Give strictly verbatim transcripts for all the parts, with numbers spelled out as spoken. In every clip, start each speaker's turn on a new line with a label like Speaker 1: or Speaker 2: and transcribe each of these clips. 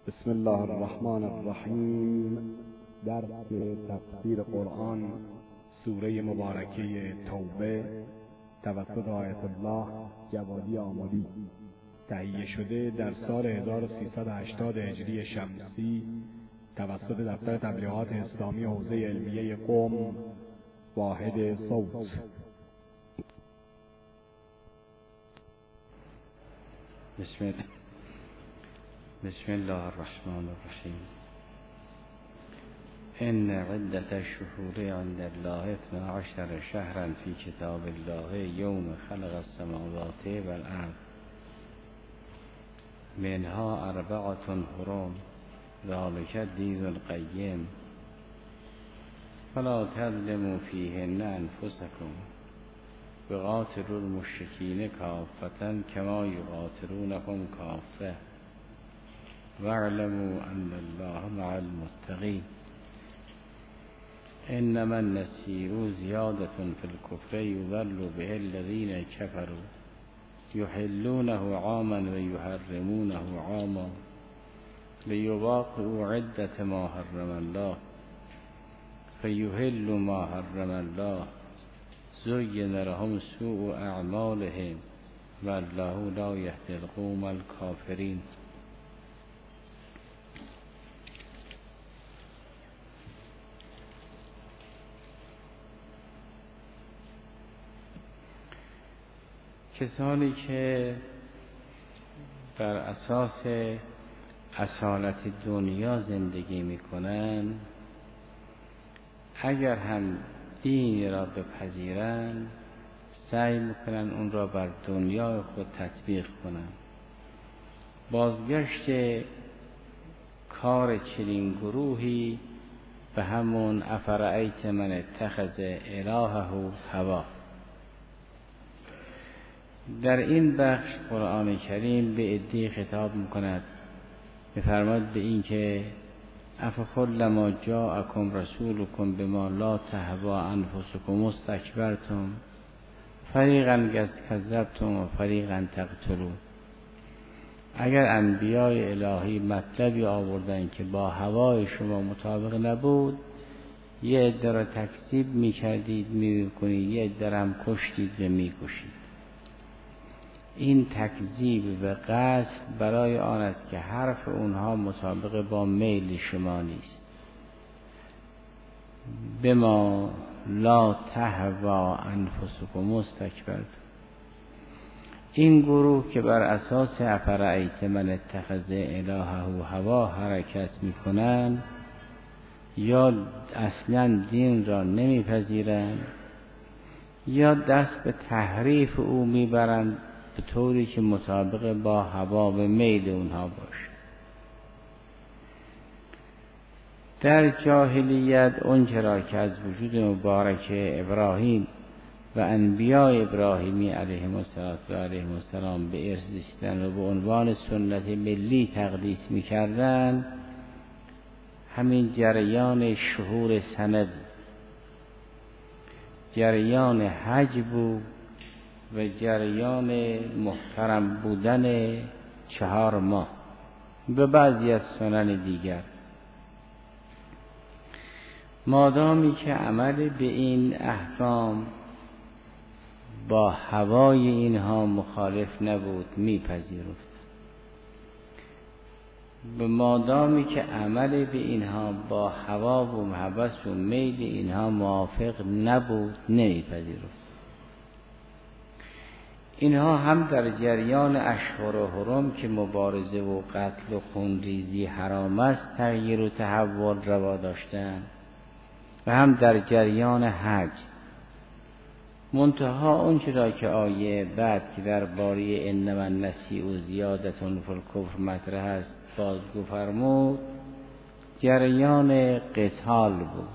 Speaker 1: بسم الله الرحمن الرحیم. درس تفسیر قرآن سوره مبارکه توبه توسط آیت الله جوادی آمدی، تهیه شده در سال هزار و سیصد و هشتاد هجری شمسی توسط دفتر تبلیغات اسلامی حوزه علمیه قم واحد صوت.
Speaker 2: بسم الله بسم الله الرحمن الرحیم. ان عدة الشهور عند الله اثنا عشر شهرا في كتاب الله يوم خلق السماوات والارض منها اربعة حرم ذلك الدين القيم فلا تظلموا فيهن انفسكم وقاتلوا المشركين كافة كما يقاتلونكم كافة واعلموا ان الله مع المتقين. انما النسيء زيادة في الكفر يضل به الذين كفروا يحلونه عاما ويحرمونه عاما ليواقعوا عدة ما حرم الله فيحل ما حرم الله زين لهم سوء اعمالهم والله لا يهدي القوم الكافرين. کسانی که بر اساس اصالت دنیا زندگی میکنن اگر هم دین را بپذیرن سعی میکنن اون را بر دنیا خود تطبیق کنن. بازگشت کار چنین گروهی به همون افرأیت من اتخذ الهه هوا. در این بخش قرآن کریم به عده‌ای خطاب میکند، میفرماید به این که افکلما جاءکم رسولکم بما لا تهوی انفسکم استکبرتم فریقا کذبتم و فریقا تقتلون. اگر انبیای الهی مطلبی آوردن که با هوای شما مطابق نبود، یه عده را تکذیب میکردید میکنید، یه عده را هم کشتید و میکشید. این تکذیب و قتل برای آن است که حرف اونها مطابق با میل شما نیست. بما لا تهوی انفسکم استکبرتم. این گروه که بر اساس افرأیت من اتخذ الهه هوا حرکت میکنن یا اصلا دین را نمیپذیرند یا دست به تحریف او میبرند به طوری که مطابق با هوا و میل اونها باشه. در جاهلیت اونچه را که از وجود مبارک ابراهیم و انبیاء ابراهیمی علیهم السلام به ارث رسیدن و به عنوان سنت ملی تقدیس می‌کردند، همین جریان شهور سند، جریان حج بود و جریان محترم بودن چهار ماه به بعضی از سنن دیگر. مادامی که عمل به این احکام با هوای اینها مخالف نبود میپذیرفت. به مادامی که عمل به اینها با هوا و هوس و میل اینها موافق نبود نمیپذیرفت. اینها هم در جریان اشهر و حرم که مبارزه و قتل و خونریزی حرام است تغییر و تحول روا داشتند و هم در جریان حج. منتها اون چرا که آیه بعد که در باره انما النسیء زیادة فی الکفر مطرح است بازگو فرمود، جریان قتال بود.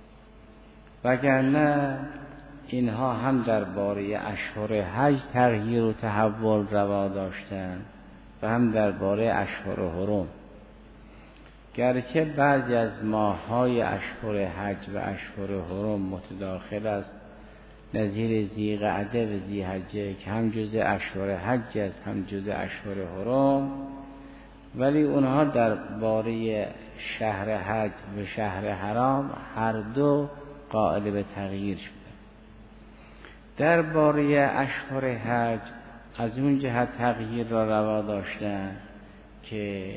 Speaker 2: وگرنه اینها هم در باره اشهر حج تغییر و تحول روا داشتند و هم در باره اشهر حرم. گرچه بعضی از ماه‌های اشهر حج و اشهر حرم متداخل است، نظیر ذی قعده و ذی حجه که هم جزء اشهر حج است هم جزء اشهر حرم، ولی اونها در باره شهر حج و شهر حرام هر دو قائل به تغییر شده. در باره اشهر حج از اون جهت تغییر را روا داشتن که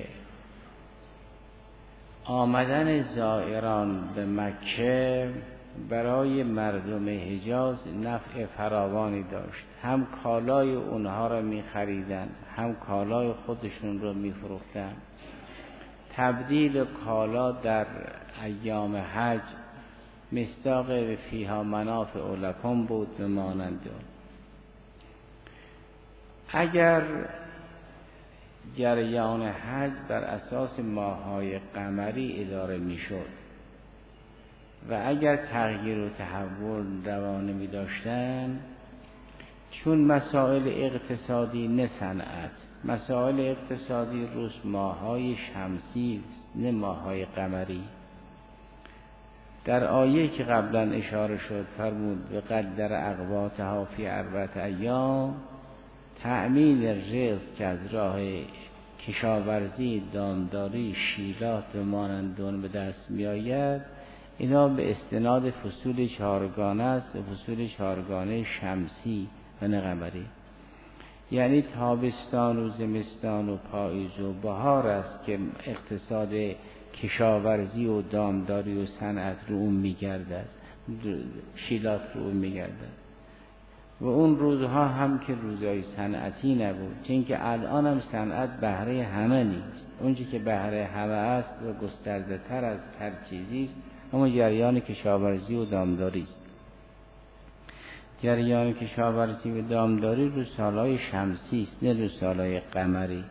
Speaker 2: آمدن زائران به مکه برای مردم حجاز نفع فراوانی داشت. هم کالای اونها را می خریدن، هم کالای خودشون را می فروختن. تبدیل کالا در ایام حج مصداق فیها منافع لکم بود به مانند اون. اگر جریان حج بر اساس ماه‌های قمری اداره میشد و اگر تغییر و تحول روان می داشتن، چون مسائل اقتصادی نه صنعت، مسائل اقتصادی روز ماه‌های شمسی نه ماه‌های قمری. در آیه که قبلا اشاره شد فرمود به قدر اقواتها فی اربعة ایام، تأمین رزق که از راه کشاورزی، دامداری، شیلات و مانندون به دست می آید، اینا به استناد فصول چهارگانه است، فصول چهارگانه شمسی و نه قمری. یعنی تابستان و زمستان و پاییز و بهار است که اقتصاد کشاورزی و دامداری و صنعت رو اون میگردد، شیلات رو اون میگردد. و اون روزها هم که روزهای صنعتی نبود، چون که الان هم صنعت بهره همه نیست. اونچه که بهره همه است و گسترده تر از هر چیزی است اما جریان کشاورزی و دامداری است. جریان کشاورزی و دامداری رو سالهای شمسی است نه رو سالهای قمری.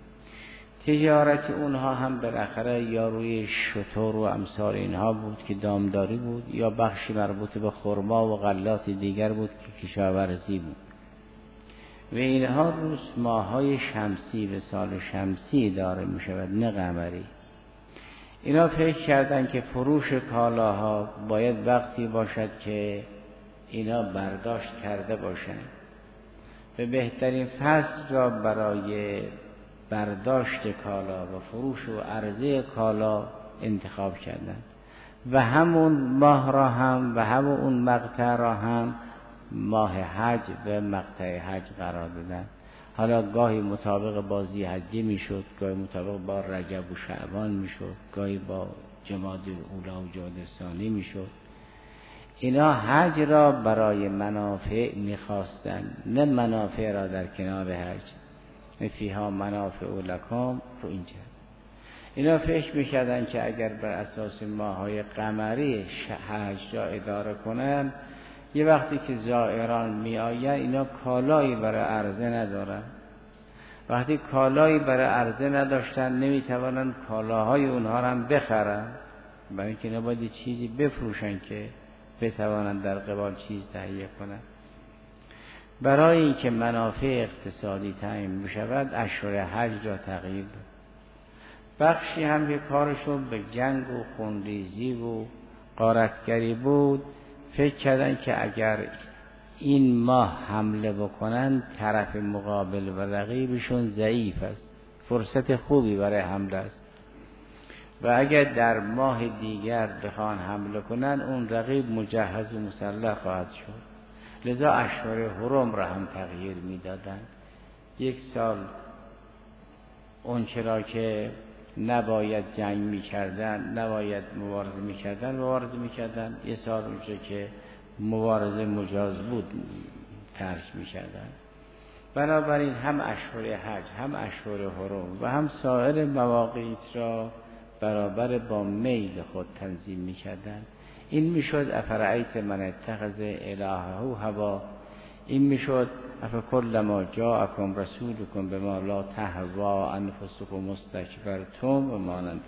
Speaker 2: تجارت اونها هم بالاخره یا روی شتر و امثال اینها بود که دامداری بود، یا بخشی مربوط به خرما و غلات دیگر بود که کشاورزی بود. و اینها روز ماهای شمسی و سال شمسی داره می شود نه قمری. اینا فکر کردن که فروش کالاها باید وقتی باشد که اینا برداشت کرده باشند و بهترین فصل را برای برداشت کالا و فروش و عرضه کالا انتخاب کردن و همون ماه را هم و همون اون مقطع را هم ماه حج و مقطع حج قرار دادن. حالا گاهی مطابق با ذی‌حجه میشد، گاهی مطابق با رجب و شعبان میشد، گاهی با جمادی اولی و جمادی ثانی میشد. اینا حج را برای منافع میخواستن نه منافع را در کنار حج. فیها منافع لکم رو اینجا اینا فکر میکردن که اگر بر اساس ماهای قمری حج را اداره کنن، یه وقتی که زائران می آین اینا کالایی برای عرضه ندارن. وقتی کالایی برای عرضه نداشتن نمیتوانن کالاهای اونها را هم بخرن، برای اینکه اینا باید چیزی بفروشن که بتوانن در قبال چیز تهیه کنن. برای اینکه منافع اقتصادی تعیین بشود اشهر حج را تغییر داد. بخشی هم که کارشون به جنگ و خونریزی و غارتگری بود، فکر کردن که اگر این ماه حمله بکنن طرف مقابل و رقیبشون ضعیف است، فرصت خوبی برای حمله است و اگر در ماه دیگر بخوان حمله کنن اون رقیب مجهز و مسلح خواهد شد. لذا اشهر حرم را هم تغییر میدادن. یک سال اون چرا که نباید جنگ میکردن، نباید مبارزه میکردن مبارزه میکردن، یه سال اونجا که مبارزه مجاز بود ترک میکردن. بنابراین هم اشهر حج هم اشهر حرم و هم سایر مواقیت را برابر با میل خود تنظیم میکردن. این میشد افرعیت من اتخذ الهه هوا، این میشد افکلما جاءکم رسولکم بما لا تهوی انفسکم استکبرتم و مانند.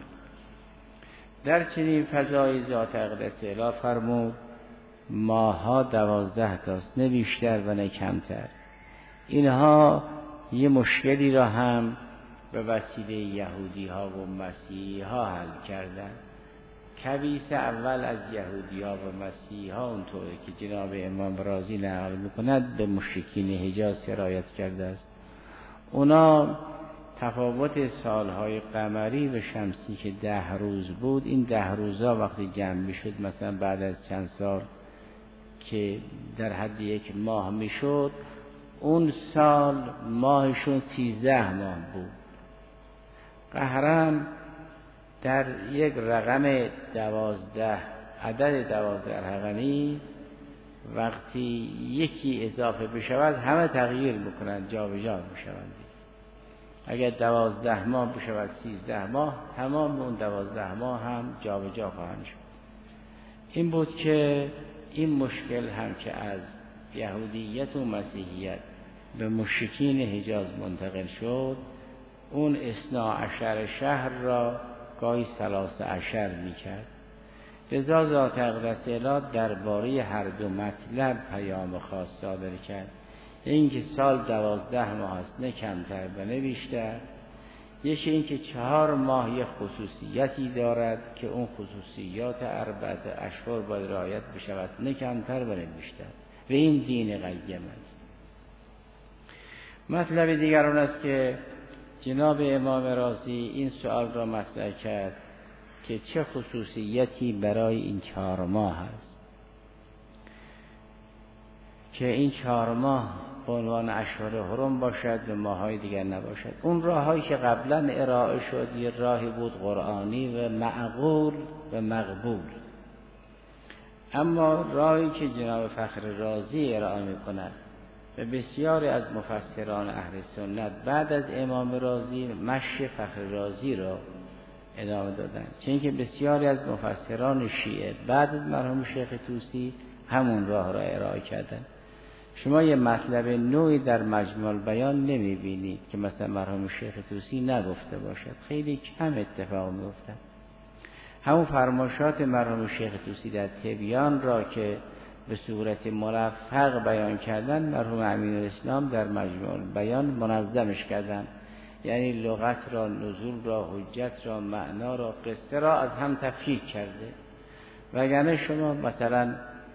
Speaker 2: در چنین فضای ذات اقدس اله فرمود ماها دوازده تاست، نه بیشتر و نه کمتر. اینها یه مشکلی را هم به وسیله یهودی ها و مسیحی ها حل کردن. کبیس اول از یهودی ها و مسیحی ها اونطوری که جناب امام رازی نقل میکند به مشرکین حجاز سرایت کرده است. اونا تفاوت سالهای قمری و شمسی که ده روز بود، این ده روزا وقتی جمع میشد مثلا بعد از چند سال که در حد یک ماه میشد، اون سال ماهشون سیزده ماه بود. قهرم در یک رقم دوازده، عدد دوازده رقمی وقتی یکی اضافه بشود همه تغییر میکنند، جا به جا میشوند. اگر دوازده ماه بشود سیزده ماه، تمام اون دوازده ماه هم جا به جا خواهند شد. این بود که این مشکل هم که از یهودیت و مسیحیت به مشرکین حجاز منتقل شد، اون اثنا عشر شهر را گاهی ثلاث عشر میکرد. لذا ذات اقدس اله درباره هر دو مطلب پیام خاص صادر کرد. این که سال دوازده ماه است، نه کمتر و نه بیشتر. یکی این که چهار ماه یک خصوصیتی دارد که اون خصوصیات اربعه اشهر باید رعایت بشود، نه کمتر و نه بیشتر، و این دین قیم است. مطلب دیگر اون است که جناب امام رازی این سوال را مطرح کرد که چه خصوصیتی برای این چهار ماه هست که این چهار ماه به عنوان اشهر حرم باشد و ماهای دیگر نباشد. اون راههایی که قبلا ارائه شد یه راهی بود قرآنی و معقول و مقبول، اما راهی که جناب فخر رازی ارائه می کند و بسیاری از مفسران اهل سنت بعد از امام رازی مشی فخر رازی را ادامه دادن، چون که بسیاری از مفسران شیعه بعد از مرحوم شیخ طوسی همون راه را ارائه کردند. شما یه مطلب نوعی در مجموع البیان نمی بینید که مثلا مرحوم شیخ طوسی نگفته باشد، خیلی کم اتفاق می افتد. همون فرمایشات مرحوم شیخ طوسی در تبیان را که به صورت مرفق بیان کردن، مرحوم امین‌الاسلام در مجموع البیان منظمش کردن، یعنی لغت را، نزول را، حجت را، معنا را، قصه را از هم تفکیک کرده. وگرنه شما مثلا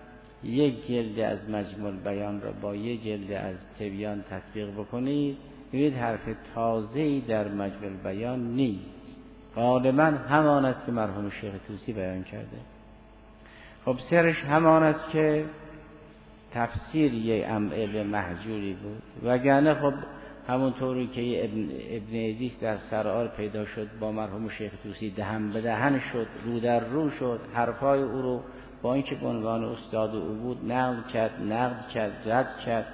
Speaker 2: یک جلد از مجموع البیان را با یک جلد از تبیان تطبیق بکنید، ببینید حرف تازه‌ای در مجموع البیان نیست، غالباً همان است که مرحوم شیخ طوسی بیان کرده. خب سرش همان است که تفسیر یک علم محجوری بود، وگرنه خب همونطوری که ابن, ابن ادیس در سرآر پیدا شد با مرحوم شیخ طوسی دهن به دهن شد، رو در رو شد، حرفای او رو با اینکه به عنوان استاد او بود نقل کرد، نقد کرد، رد کرد،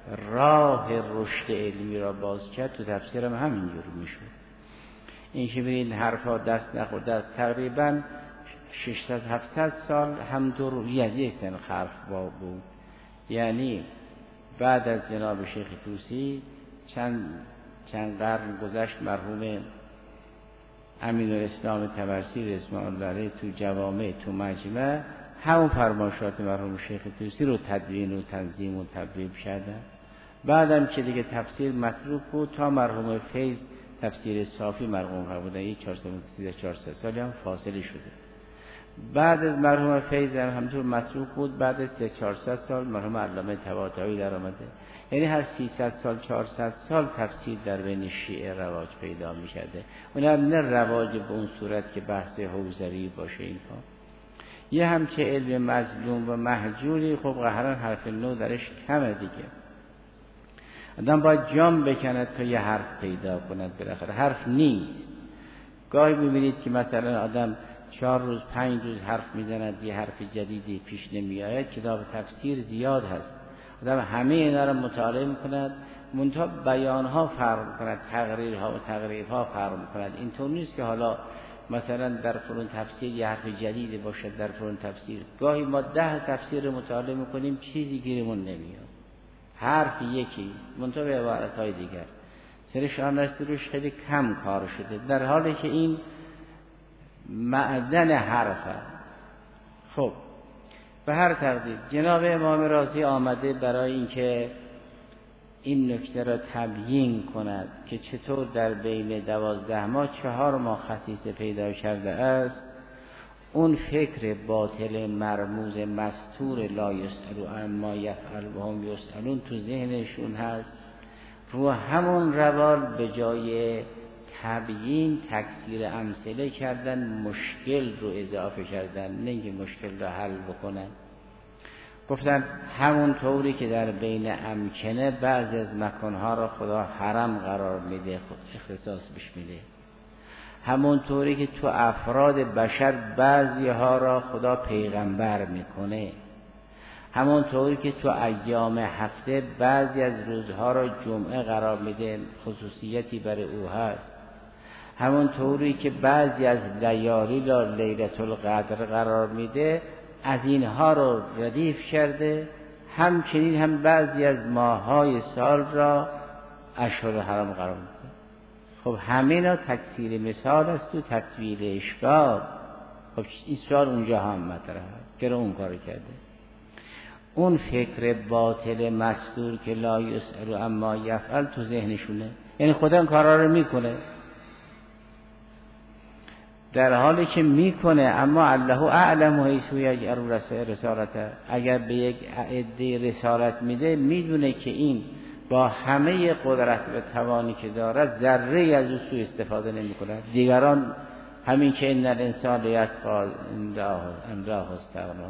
Speaker 2: راه رشد علمی را باز کرد. تو تفسیرم همینجور میشد. این که ببینید حرفا دست نخورده، تقریبا ششصد هفتصد سال هم دو روی از یک سن خرف با بود، یعنی بعد از جناب شیخ طوسی چند چند قرن گذشت. مرحوم امین‌الاسلام طبرسی رضوان الله علیه تو جوامع، تو مجمع، همون فرمایشات مرحوم شیخ طوسی رو تدوین و تنظیم و تبیین کردن. بعدم که دیگه تفسیر متروک بود تا مرحوم فیض تفسیر صافی مرحوم فرمودن، یک چهارصد سالی هم فاصله شده. بعد از مرحوم فیض هم همطور متروک بود، بعد از چهارصد سال مرحوم علامه طباطبایی در آمده. یعنی هر سیصد سال چهارصد سال تفسیر در بین شیعه رواج پیدا می کرده. اون هم نه رواج به اون صورت که بحث حوزوی باشه. اینها یه همچه علم مظلوم و محجوری، خب قهران حرف نو درش کمه دیگه. آدم باید جام بکند تا یه حرف پیدا کند، بالاخره حرف نیست. گاهی ببینید که مثلا آدم چهار روز پنج روز حرف میزند، یه حرف جدیدی پیش نمی آید. کتاب تفسیر زیاد هست، آدم همه اینا رو مطالعه میکند، منتها بیانها فرق میکند، تقریرها و تقریبها فرق میکند. اینطور نیست که حالا مثلا در فلان تفسیر یه حرف جدیدی باشد، در فلان تفسیر گاهی ما ده تفسیر رو مطالعه میکنیم چیزی گیرمون نمیاد، حرف یکی منتها به عبارتهای دیگر. سرش آن است روش خیلی کم کار شده، در حالی که این معدن حرف هست. خب به هر تقدیر جناب امام رازی آمده برای اینکه این نکته را تبیین کند که چطور در بین دوازده ماه چهار ماه خصیصه پیدا کرده است. اون فکر باطل مرموز مستور لا یسألو عما یفعل و هم یسألون تو ذهنشون هست، رو همون روال به جای تبیین تکثیر امثله کردن، مشکل رو اضافه کردن، نه اینکه مشکل رو حل بکنن. گفتن همون طوری که در بین امکنه بعضی از مکانها را خدا حرم قرار میده، اختصاص بهش میده، همون طوری که تو افراد بشر بعضی ها را خدا پیغمبر میکنه، همون طوری که تو ایام هفته بعضی از روزها را جمعه قرار میده، خصوصیتی برای او هست، همون طوری که بعضی از لیالی را لیلة القدر قرار میده، از اینها رو ردیف کرده. همچنین هم بعضی از ماه‌های سال را اشهر حرام قرار میده. خب همینا تکثیر مثال است و تطویل اشکال. خب این سوال اونجا هم مطرح است که اون کار کرده. اون فکر باطل مصدور که لا یسأل اما یفعل تو ذهنشونه، یعنی خدا این کارا رو میکنه، در حالی که میکنه، اما الله اعلم حیث یجعل رسالته. اگر به یک عده رسالت میده، میدونه که این با همه قدرت و توانی که دارد ذره از او سوء استفاده نمیکنه. دیگران همین که ان الانسان یطغی ان رآه استغنی،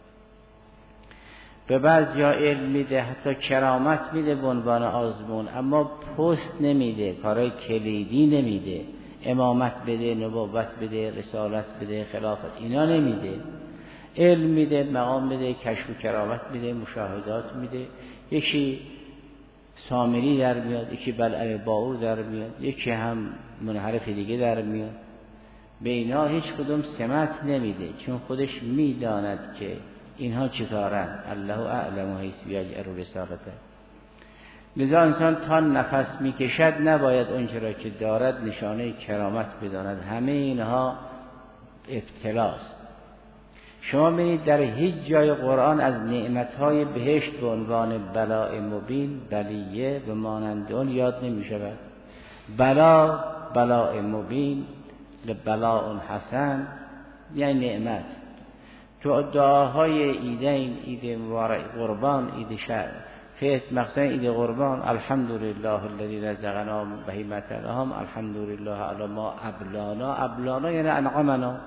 Speaker 2: به بعضیا علم میده، حتی کرامت میده به عنوان آزمون، اما پست نمیده، کارهای کلیدی نمیده، امامت بده، نبوت بده، رسالت بده، خلافت اینا نمیده. علم میده، مقام میده، کشف و کرامت میده، مشاهدات میده. یکی سامری در میاد، یکی بلعه باور در میاد، یکی هم منحرف دیگه در میاد. به اینا هیچ کدوم سمت نمیده، چون خودش میداند که اینها چطورن. الله اعلم حیث یجعل رسالته. لذا انسان تا نفس میکشد نباید اونچه را که دارد نشانه کرامت بداند. همه اینها ابتلاست. شما ببینید در هیچ جای قرآن از نعمتهای بهشت به عنوان بلاء مبین، بلیه و مانند اون یاد نمی شود. بلا، بلاء مبین، بلاء حسن، یعنی نعمت. تو دعاهای عیدین، عید مبارک قربان، عید شهر فیت، مقصد عید قربان، الحمدلله الذی رزقنا بهیمة الانعام، الحمدلله علی ما ابلانا. ابلانا یعنی انعمنا،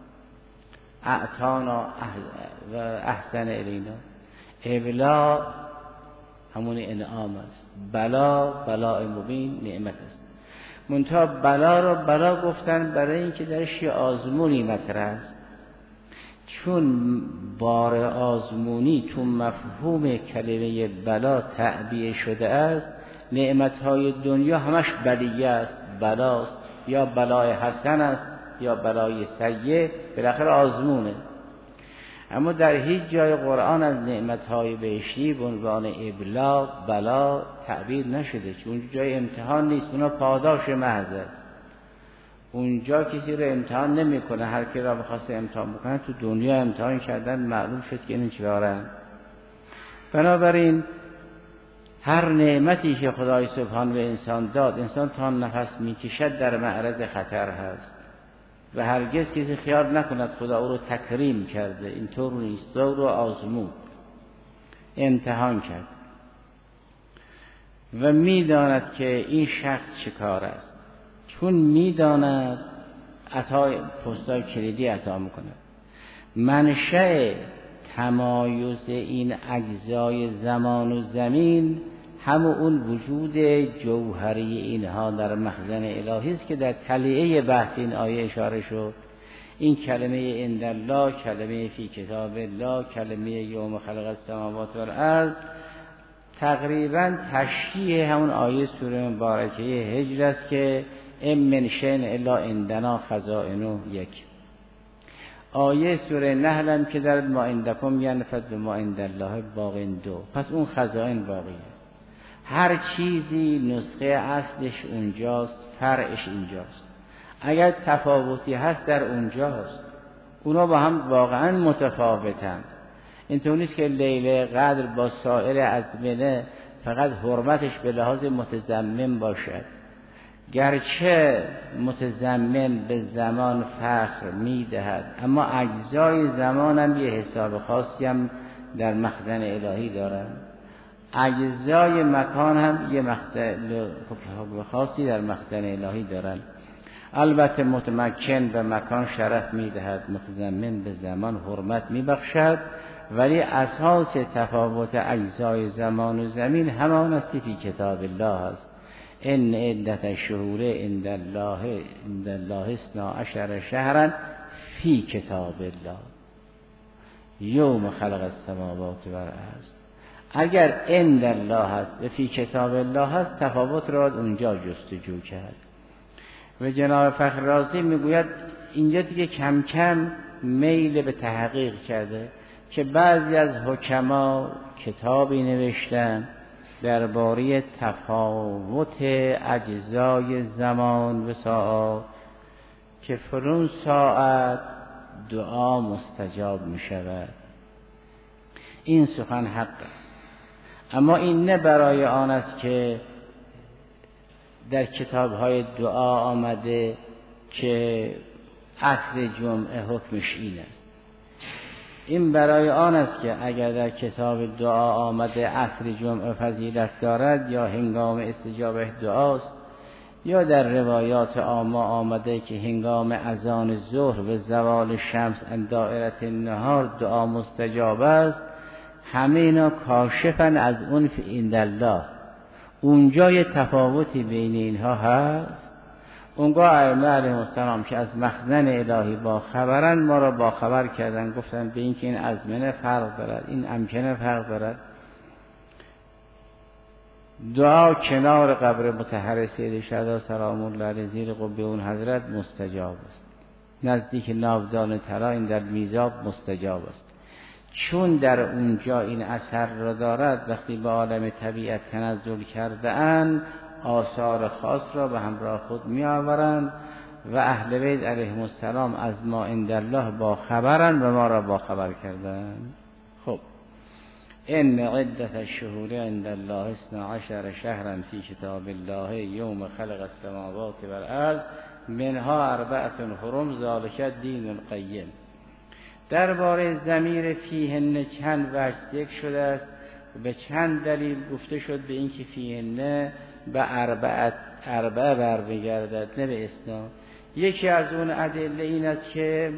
Speaker 2: اعطانا و احسن الینا. ابلا همون انعام است. بلا، بلاء مبین، نعمت است. منتها بلا رو بلا گفتن برای اینکه درش یه آزمونی مطرح است. چون بار آزمونی تو مفهوم کلمه بلا تعبیه شده است، نعمتهای دنیا همش بلیه است، بلاست، یا بلای حسن است یا بلای سیء، بالاخره آزمونه. اما در هیچ جای قرآن از نعمتهای بهشتی به عنوان ابلا، بلا تعبیر نشده، چون اونجا جای امتحان نیست، اونا پاداش محض است. اونجا کسی رو امتحان نمیکنه، هر کی را بخواسته امتحان بکنه تو دنیا امتحان کردن، معلوم شد که این چیکارن. بنابراین هر نعمتی که خدای سبحان به انسان داد، انسان تا نفس میکشد در معرض خطر هست و هرگز کسی خیال نکند خدا او رو تکریم کرده. اینطور نیست، او رو آزمود، امتحان کرد و میداند که این شخص چه کار است. چون میداند عطای پستای کلیدی عطا میکنه. منشأ تمایز این اجزای زمان و زمین همون اون وجود جوهری اینها در مخزن الهی است که در تلیعه بحث این آیه اشاره شد. این کلمه عند الله، کلمه فی کتاب الله، کلمه یوم خلق السماوات والارض تقریبا تشریح همون آیه سوره مبارکه هجر است که ام من شیء الا عندنا خزائنه. یک آیه سوره نحل هم که در ما عندکم ینفد ما عند الله باق. دو پس اون خزائن باقیه. هر چیزی نسخه اصلش اونجاست، فرعش اینجاست. اگر تفاوتی هست در اونجاست، اونا با هم واقعا متفاوتن. اینطور نیست که لیله قدر با سایر ازمنه فقط حرمتش به لحاظ متضمن باشد، گرچه متضمن به زمان فخر میدهد، اما اجزای زمان هم یه حساب خاصی هم در مخزن الهی دارن. اجزای مکان هم یه مخزن خاصی در مخزن الهی دارن. البته متمکن به مکان شرف میدهد، متضمن به زمان حرمت میبخشد، ولی اساس تفاوت اجزای زمان و زمین همان است که فی کتاب الله است. ان عدت الشهور عند الله عند الله اثنا عشر شهرا فی کتاب الله یوم خلق السماوات و الارض. اگر عند الله هست و فی کتاب الله هست، تفاوت را اونجا جستجو کرد. و جناب فخر رازی میگوید اینجا دیگه کم کم میل به تحقیق کرده که بعضی از حکما کتابی نوشتن درباره تفاوت اجزای زمان و ساعت که فرون ساعت دعا مستجاب می شود. این سخن حق است، اما این نه برای آن است که در کتاب‌های دعا آمده که عصر جمعه حکمش این است. این برای آن است که اگر در کتاب دعا آمده عصر جمعه فضیلت دارد یا هنگام استجابه دعاست، یا در روایات عامه آمده که هنگام اذان ظهر و زوال شمس عن دائره النهار دعا مستجاب است، همه اینا کاشفن از اون فی عند الله. اونجا یه تفاوتی بین اینها هست. اونگاه ائمه علیهم السلام که از مخزن الهی با خبرن، ما را با خبر کردن، گفتن به این که این ازمنه فرق دارد، این امکنه فرق دارد. دعا کنار قبر مطهر سید شهدا سلام الله علیه زیر قبه اون حضرت مستجاب است. نزدیک ناودان طلا این در میزاب مستجاب است، چون در اونجا این اثر را دارد. وقتی به عالم طبیعت تنزل کرده اند، آثار خاص را به همراه خود می آورند و اهل بیت علیهم السلام از ما عند الله با خبرند و ما را با خبر کردند. خب ان عدت الشهور عند الله اثنا عشر شهرا فی کتاب الله یوم خلق السماوات و الارض منها اربعه حرم ذلک الدین القیم. درباره ضمیر فیهن چند وجه ذکر شده است، به چند دلیل گفته شد به این که فیهن به اربعه اربعه برمیگردد نه به اثنا. یکی از اون ادله این است که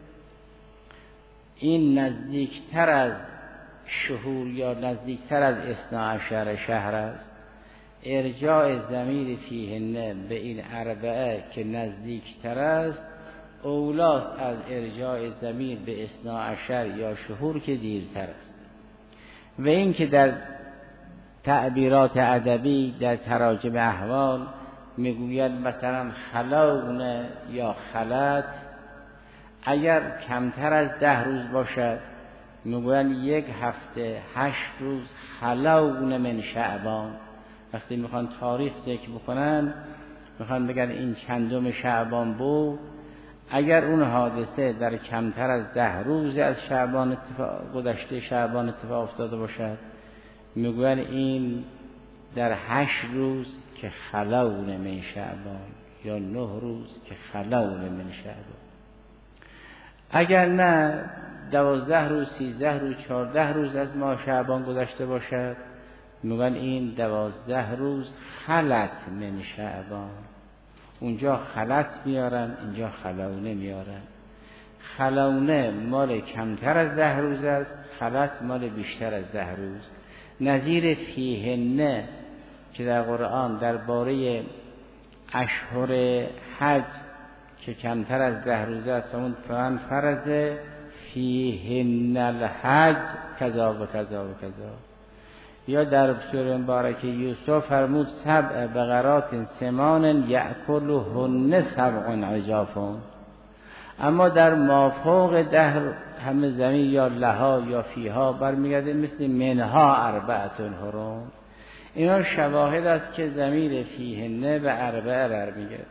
Speaker 2: این نزدیکتر از شهور یا نزدیکتر از اثنا عشر شهر است. ارجاع ضمیر فیهن به این اربعه که نزدیکتر است اولاست از ارجاع ضمیر به اثنا عشر یا شهور که دیرتر است. و این که در تعبیرات ادبی در تراجم احوال میگوید مثلا خلون یا خلت، اگر کمتر از ده روز باشد میگوید یک هفته هشت روز خلون من شعبان. وقتی میخوان تاریخ ذکر بکنن میخوان بگن این چندم شعبان بود، اگر اون حادثه در کمتر از ده روز از شعبان اتفاق گذشته شعبان اتفاق افتاده باشد میگوین این در هشت روز که خلون من شعبان یا نه روز که خلون من شعبان. اگر نه دوازده روز سیزده روز چهارده روز از ماه شعبان گذشته باشد میگن این دوازده روز خلت من شعبان. اونجا خلت میارن اینجا خلونه میارن. خلونه مال کمتر از ده روز است، خلت مال بیشتر از ده روز. نظیر فیهنه که در قرآن درباره اشهر حج که کمتر از ده روز است اون فران فرض فیهن الحج کذا و کذا و کذا. یا در سوره مبارکه یوسف فرمود سبع بقرات سمان یأکلهن سبع عجافون. اما در مافوق ده همه زمین یا لها یا فیها برمیگرده مثل منها اربعه حرم. اینا شواهد است که ضمیر فیهن به اربعه برمیگرده.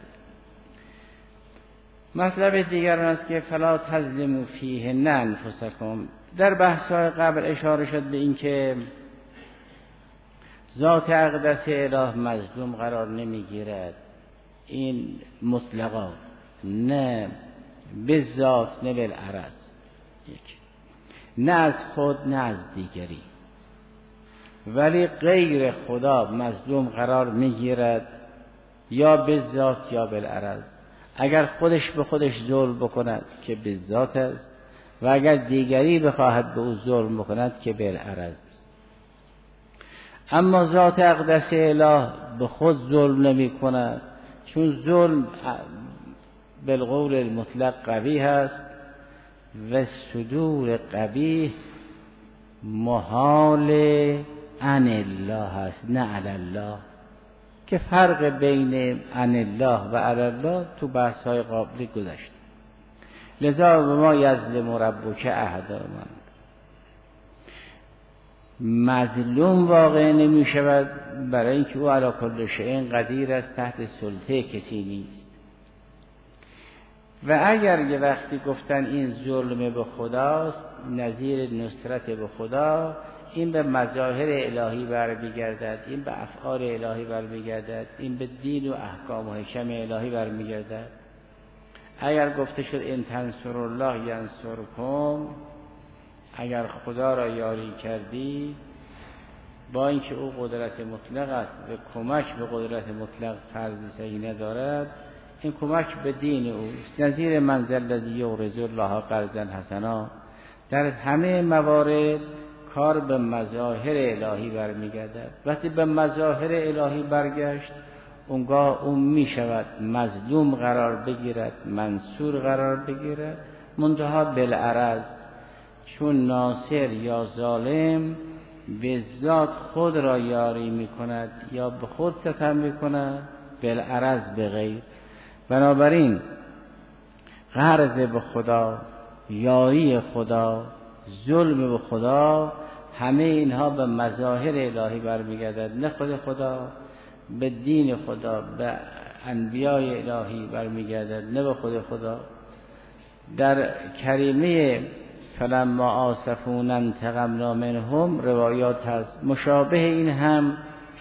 Speaker 2: مطلب دیگر است که فلا تظلموا فیهن انفسکم. در بحث‌های قبل اشاره شد به این که ذات اقدس اله مظلوم قرار نمیگیرد. این مطلقا نه به ذات نه بالعرض، یک نه از خود نه از دیگری. ولی غیر خدا مظلوم قرار میگیرد یا به ذات یا بالعرض. اگر خودش به خودش ظلم بکند که به ذات است و اگر دیگری بخواهد به او ظلم بکند که بالعرض است. اما ذات اقدس اله به خود ظلم نمی کند، چون ظلم بالقول المطلق قبیح است و صدور قبیح محال عن الله است نه علی الله، که فرق بین عن الله و علی الله تو بحث های قبلی گذشت. لذا به ما یظلم ربک احدا من مظلوم واقع نمی شود، برای اینکه او علی کل شیء قدیر است، تحت سلطه کسی نیست. و اگر یه وقتی گفتن این ظلم به خداست، نظیر نصرت به خدا، این به مظاهر الهی برمیگردد، این به افعال الهی برمیگردد، این به دین و احکام و حکم الهی برمیگردد. اگر گفته شد ان تنصر الله ینصرکم، اگر خدا را یاری کردی، با اینکه او قدرت مطلق است و کمک به قدرت مطلق فرض صحیح ندارد، این کمک به دین اوست. نظیر من ذا الذی یقرض الله قرضا حسنا، در همه موارد کار به مظاهر الهی برمیگردد. وقتی به مظاهر الهی برگشت، اونگاه اون می شود مظلوم قرار بگیرد، منصور قرار بگیرد، منتها بالعرض، چون ناصر یا ظالم به ذات خود را یاری می کند یا به خود ستم می کند، بالعرض به غیر. بنابراین قرض به خدا، یاری خدا، ظلم به خدا، همه اینها به مظاهر الهی برمیگردد، نه خود خدا، به دین خدا، به انبیای الهی برمیگردد، نه به خود خدا. در کریمه فلما آسفونا انتقمنا منهم روایات هست مشابه این، هم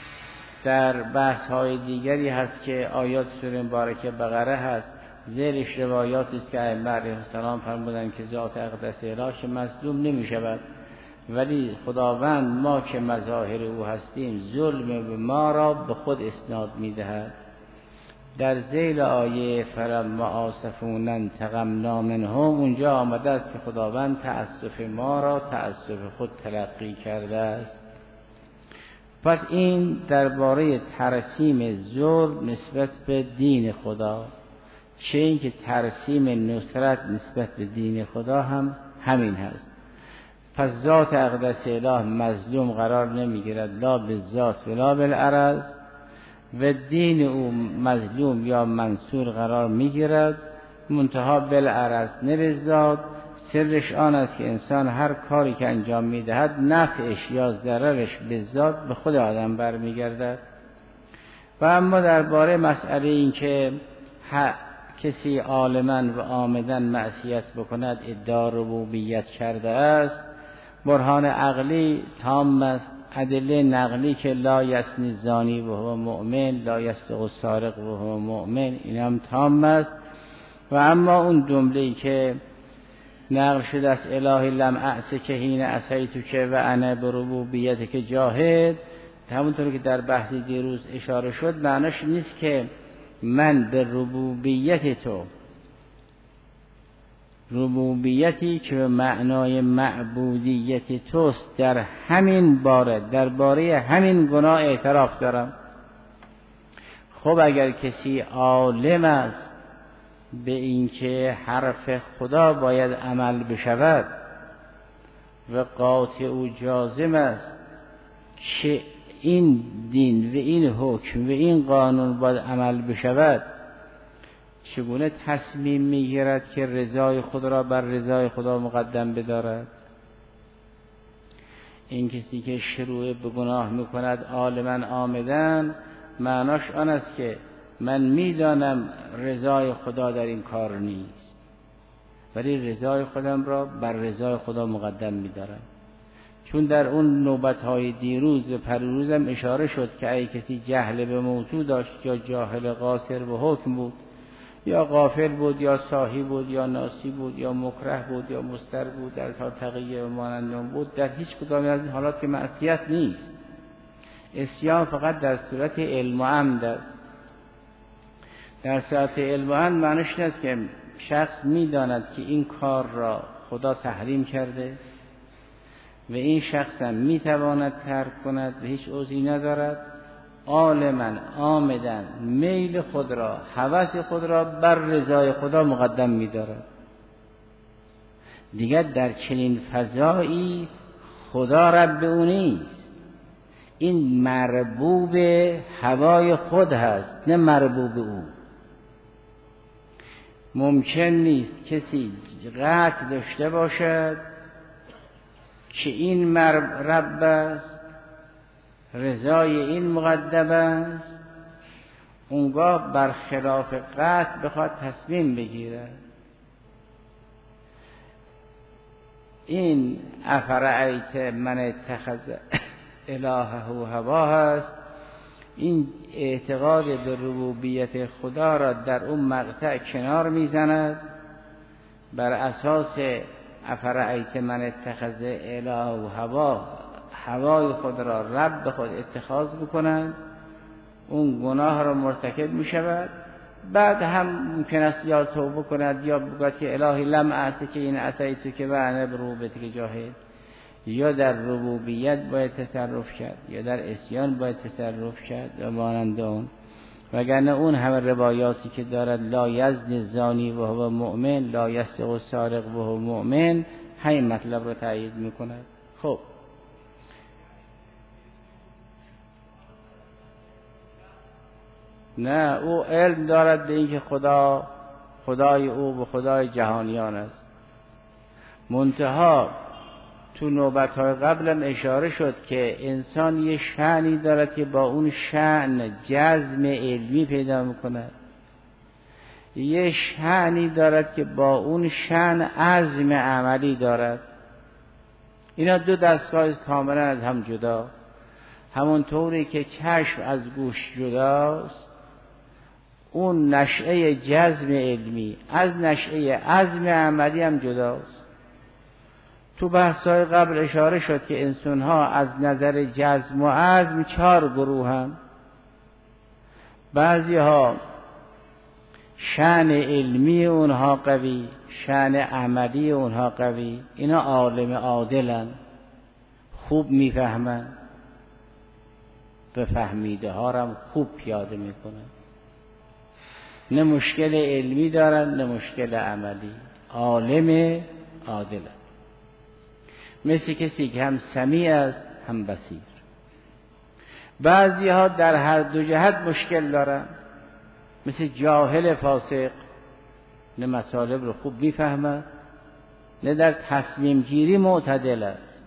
Speaker 2: در بحث های دیگری هست که آیات سوره مبارکه بقره هست، زیرش روایاتی است که ائمه علیهم السلام فرمودند که ذات اقدس اله مظلوم نمی شود، ولی خداوند ما که مظاهر او هستیم ظلم به ما را به خود اسناد می دهد. در ذیل آیه فلما آسفونا انتقمنا منهم اونجا آمده است که خداوند تأسف ما را تأسف خود تلقی کرده است. پس این درباره ترسیم ظلم نسبت به دین خدا، چه این که ترسیم نصرت نسبت به دین خدا هم همین هست. پس ذات اقدس اله مظلوم قرار نمیگیرد، لا به ذات ولا بالعرض، و دین او مظلوم یا منصور قرار میگیرد، منتها بالعرض نه به ذات. سرش آن است که انسان هر کاری که انجام میدهد نفعش یا ضررش به ذات به خود آدم برمیگردد. و اما درباره مسئله این که کسی عالما و عامدا معصیت بکند ادعا ربوبیت کرده است، برهان عقلی تام است، ادله نقلی که لا یسنی زانی و هو مؤمن، لا یسرق السارق و هو مؤمن، این هم تام است. و اما اون جمله‌ای که نقل شده است الهی لم اعصک حین عصیتک و انا بربوبیتک جاهد، همونطور که در بحث دیروز اشاره شد، معناش نیست که من به ربوبیت تو، ربوبیتی که به معنای معبودیت توست، در همین باره درباره همین گناه اعتراف دارم. خب اگر کسی عالم است به اینکه حرف خدا باید عمل بشود و قاطع او جازم است که این دین و این حکم و این قانون باید عمل بشود، چگونه تصمیم میگیرد که رضای خود را بر رضای خدا مقدم بدارد؟ این کسی که شروع به گناه میکند عالما عامدن، معناش آن است که من میدانم رضای خدا در این کار نیست، ولی رضای خودم را بر رضای خدا مقدم میدارم. چون در اون نوبت‌های دیروز و پریروزم اشاره شد که اگه کسی جهل به موضوع داشت یا جاهل قاصر به حکم بود یا غافل بود یا ساهی بود یا ناسی بود یا مکره بود یا مستر بود، در تا تقیه و مانندم بود، در هیچ کدام از این حالات که معصیت نیست. اسیان فقط در صورت علم و عمد است. در ساعت الوهن معنیش این است که شخص میداند که این کار را خدا تحریم کرده و این شخص هم میتواند ترک کند و هیچ عذری ندارد، عالما عامدا میل خود را، هوس خود را بر رضای خدا مقدم می‌دارد. دیگر در چنین فضایی خدا رب او نیست، این مربوب هوای خود هست نه مربوب او. ممکن نیست کسی قطع داشته باشد که این رب است، رضای این مقدم است، اونگاه برخلاف قطع بخواد تصمیم بگیرد. این افرأیت من اتخذ الهه هواه است. این اعتقاد به ربوبیت خدا را در اون مقطع کنار میزند، بر اساس افرأیت من اتخذ الهه هواه هوای خود را رب خود اتخاذ بکنند، اون گناه را مرتکب می شود. بعد هم ممکن است یا توبه کند یا بگوید که الهی لم اعصی که این عصیت که و انا بربوبیتک جاهد، یا در ربوبیت باید تصرف کرد یا در عصیان باید تصرف کرد و مانند اون. وگرنه اون همه روایاتی که دارد لا یزنی الزانی و هو مؤمن، لا یسرق السارق و هو مؤمن، همین مطلب رو تایید میکند. خب نه، او علم دارد به اینکه خدا خدای او و خدای جهانیان است. منتها تو نوبت‌های قبلم اشاره شد که انسان یه شأنی دارد که با اون شأن جزم علمی پیدا می‌کند، یه شأنی دارد که با اون شأن عزم عملی دارد. اینا دو دستگاه کاملا از هم جدا. همون طوری که چشم از گوش جداست، اون نشأه جزم علمی از نشأه عزم عملی هم جداست. تو بحث‌های قبل اشاره شد که انسان‌ها از نظر جزم و عزم چهار گروه هم. بعضی‌ها شأن علمی اونها قوی، شأن عملی اونها قوی، اینا عالم عادلن، خوب میفهمن، به فهمیده ها هم خوب پیاده میکنن، نه مشکل علمی دارن نه مشکل عملی، عالم عادلن. مثل کسی که هم سمیع است هم بصیر. بعضی ها در هر دو جهت مشکل دارن، مثل جاهل فاسق، نه مطالب رو خوب میفهمه نه در تصمیم گیری معتدل است.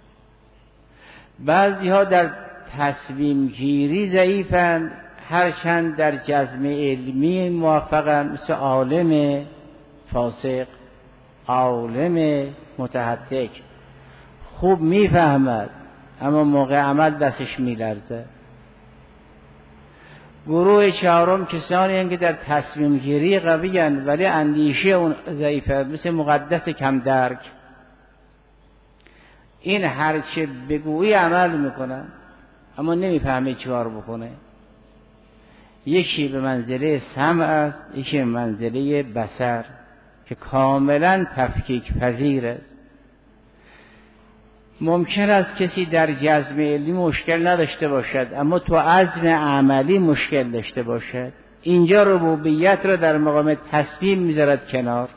Speaker 2: بعضی ها در تصمیم گیری ضعیفند، هرچند در جزم علمی موفقند، مثل عالم فاسق، عالم متحدث، خوب میفهمد اما موقع عمل دستش میلرزه. گروه چهارم کسانی هستند که در تصمیم گیری قوی هستند ولی اندیشه اون ضعیفه، مثل مقدس کم درک. این هرچه بگویی عمل میکنه اما نمیفهمه چیکار بکنه. یکی به منزله سمع است، یکی به منزله بصر که کاملا تفکیک پذیر است. ممکن است کسی در جزم علمی مشکل نداشته باشد اما تو عزم عملی مشکل داشته باشد. اینجا ربوبیت را در مقام تصمیم میذارد کنار،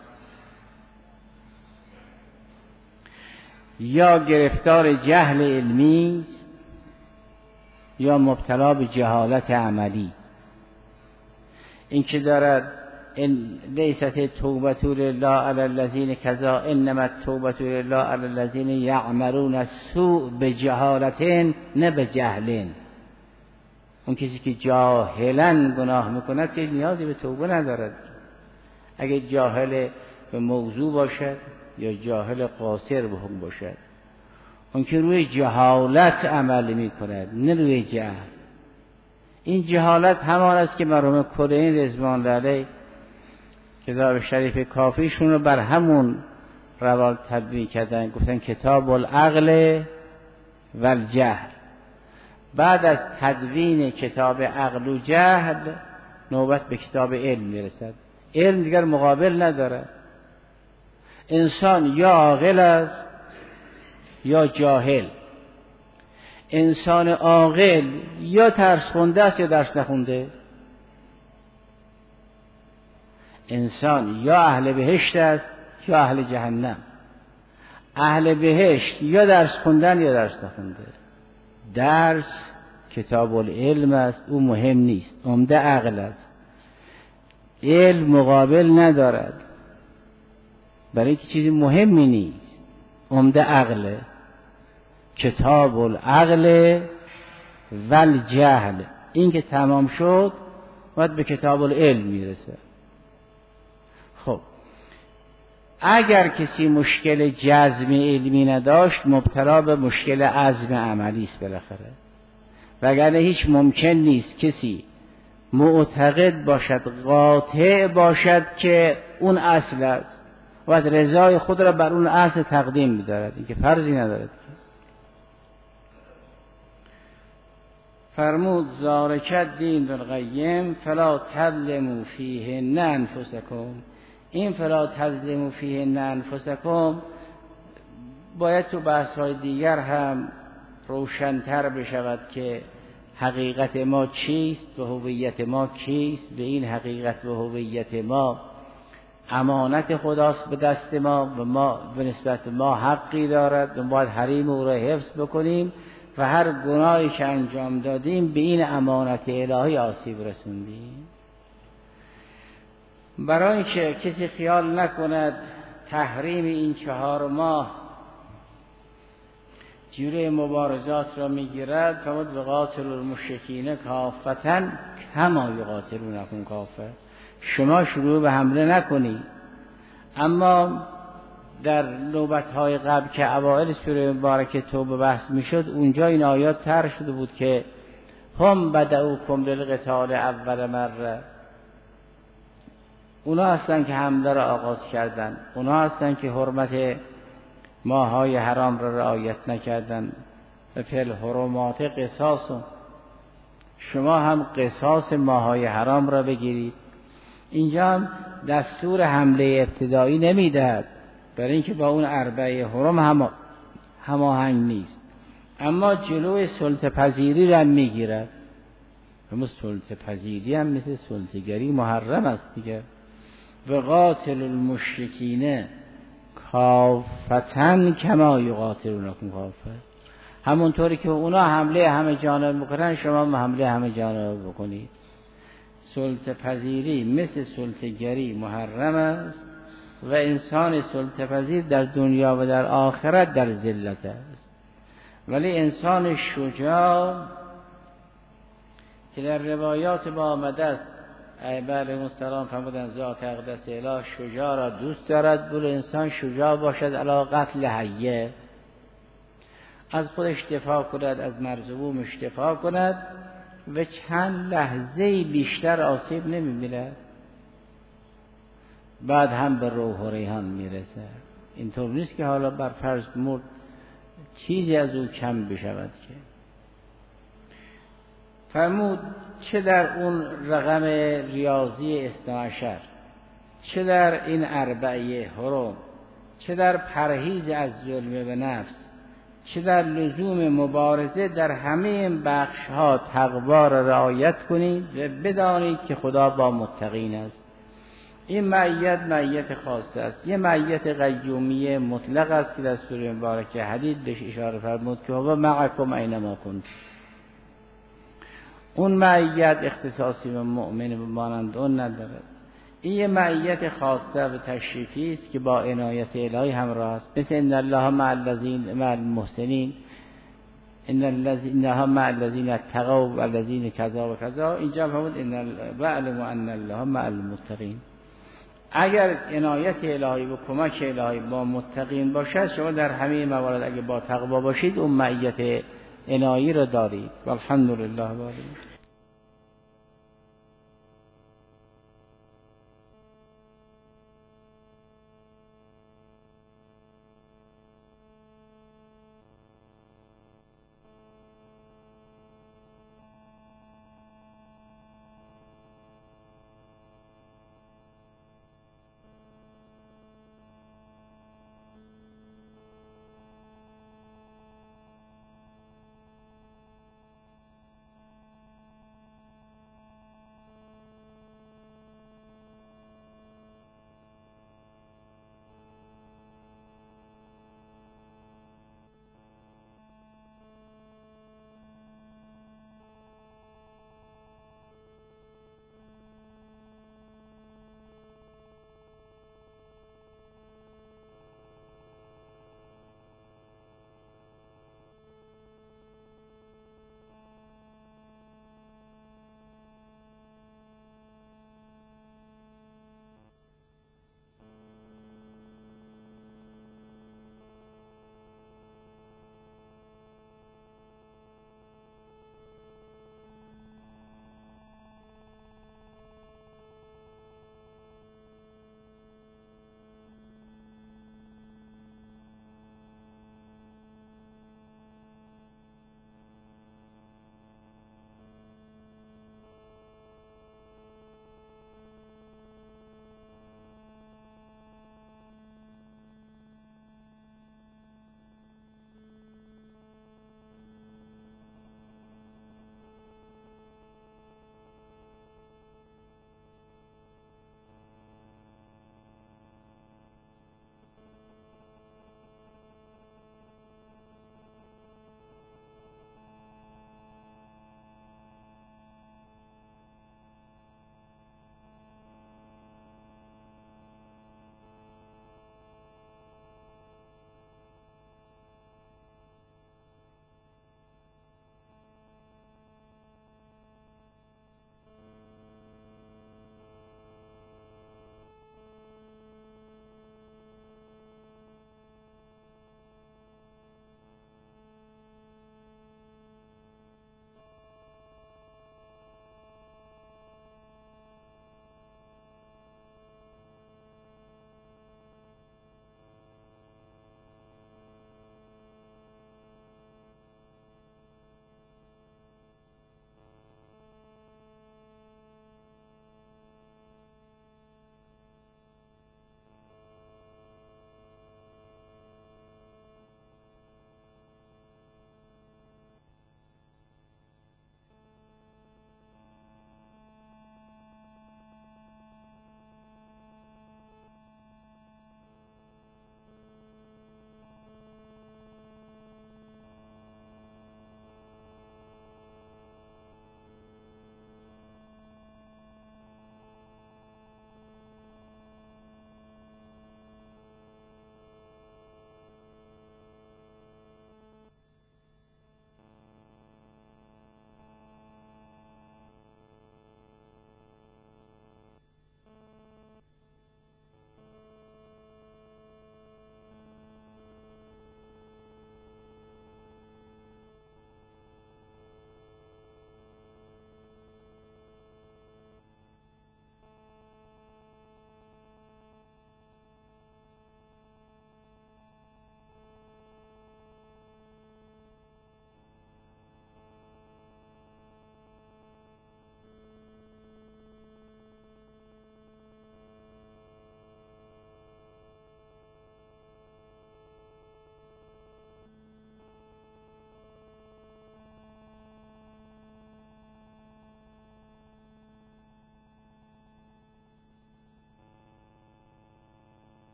Speaker 2: یا گرفتار جهل علمی یا مبتلا به جهالت عملی. این که دارد ان لیست توبة لله علی الذین کذا انما التوبة لله علی الذین یعملون السوء بجهالة نه بجهل. اون کسی که جاهلا گناه میکند که نیازی به توبه ندارد. اگه جاهل به موضوع باشد یا جاهل قاصر به حکم باشد، اون که روی جهالت عمل میکند نه روی جهل. این جهالت همان است که مرحوم کلینی رضوان الله علیه کتاب شریف کافیشون رو بر همون روال تدوین کردن، گفتن کتاب العقل و الجهل. بعد از تدوین کتاب عقل و جهل نوبت به کتاب علم میرسد. علم دیگر مقابل ندارد. انسان یا عاقل است یا جاهل. انسان عاقل یا درس خونده است یا درس نخونده. انسان یا اهل بهشت است یا اهل جهنم. اهل بهشت یا درس خوندن یا درس نخونده. درس کتاب العلم است، او مهم نیست، عمده عقل است. علم مقابل ندارد، برای اینکه چیزی مهمی نیست، عمده عقل. کتاب العقل و الجهل، این که تمام شد باید به کتاب العلم میرسه. خب اگر کسی مشکل جزم علمی نداشت، مبتلا به مشکل عزم عملی است بالاخره. وگرنه هیچ ممکن نیست کسی معتقد باشد، قاطع باشد که اون اصل است و رضای خود را بر اون اصل تقدیم می‌دارد. این که فرضی ندارد. فرمود ذالک دین القیم فلا تظلموا فیهن انفسکم. این فلا تظلموا فیهن انفسکم باید تو بحث‌های دیگر هم روشن‌تر بشود که حقیقت ما چیست و هویت ما کیست. به این حقیقت و هویت ما امانت خداست به دست ما و ما به نسبت ما حقی دارد و باید حریم او را حفظ بکنیم و هر گناهی که انجام دادیم به این امانت الهی آسیب رسوندیم. برای اینکه کسی خیال نکند تحریم این چهار ماه جلوی مبارزات را میگیرد، فرمود بقاتل المشرکین کافةً کما یقاتلونکم کافة. شما شروع به حمله نکنید. اما در نوبت‌های قبل که اوائل سوره مبارکه توبه بحث میشد، اونجا این آیات طرح شده بود که هم بدؤکم للقتال اول مره. اونا هستن که حمله را آغاز کردن، اونا هستن که حرمت ماهای حرام را رعایت نکردن. و فی الحرمات قصاص، شما هم قصاص ماهای حرام را بگیرید. اینجا هم دستور حمله ابتدایی نمیدهد، برای اینکه با اون اربعه حرم هم هماهنگ نیست، اما جلوی سلطه پذیری را میگیرد. اما سلطه پذیری هم مثل سلطه‌گری محرم است دیگه. و قاتل المشرکین کافةً کما یقاتلونکم کافة. همونطوری که اونا حمله همه جانب میکنن شما هم حمله همه جانب بکنید. سلطه پذیری مثل سلطه گری محرم است و انسان سلطه پذیر در دنیا و در آخرت در ذلت است. ولی انسان شجاع که در روایات با آمده است، علیه السلام فرمودند ذات اقدس اله شجاع را دوست دارد. بل انسان شجاع باشد علی قتل حیه، از خودش دفاع کند، از مرزبومش دفاع کند و چند لحظه بیشتر آسیب نمی‌بیند، بعد هم به روح و ریحان میرسه. اینطور نیست که حالا بر فرض مرد چیزی از او کم بشود. که فرمود چه در اون رقم ریاضی اثنا عشر، چه در این اربعه حرم، چه در پرهیز از ظلم به نفس، چه در لزوم مبارزه، در همه این بخش ها تقوا را رعایت کنید و بدانید که خدا با متقین است. این معیت معیت خاصه است. یه معیت قیومیه مطلق است که در سوره مبارکه حدید بهش اشاره فرمود که هو معکم اینما کنتم. اون معیت اختصاصی به مؤمن مانند اون ندارد. این یه معیت خاصه و تشریفی است که با عنایت الهی همراه است. مثل ان الله مع الذین مع المحسنین، ان الذین مع الذین اتقوا و الذین کذا و کذا. اینجا فرمود ان واعلموا ان الله مع المتقین. اگر عنایت الهی و کمک الهی با متقین باشد، شما در همه موارد اگه با تقوا باشید اون معیت عنایی را دارید. والحمدلله.